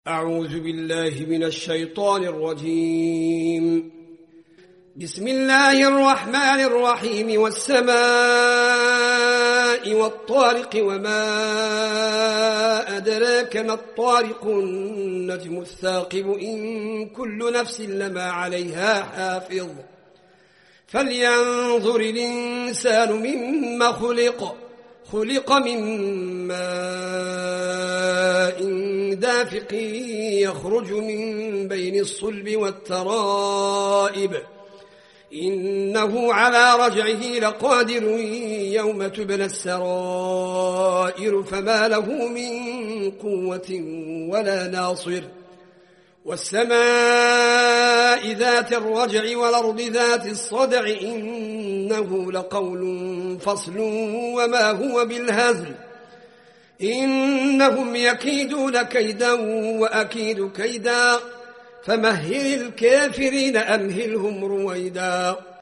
أعوذ بالله من الشيطان الرجيم. بسم الله الرحمن الرحيم. والسماء والطارق وما أدراك ما الطارق النجم الثاقب إن كل نفس لما عليها حافظ فلينظر الإنسان مما خلق من ماء دافق يخرج من بين الصلب والترائب إنه على رجعه لقادر يوم تبلى السرائر فما له من قوة ولا ناصر. والسماء ذات الرجع والأرض ذات الصدع إنه لقول فصل وما هو بالهزل إنهم يكيدون كيدا وأكيد كيدا فمهل الكافرين أمهلهم رويدا.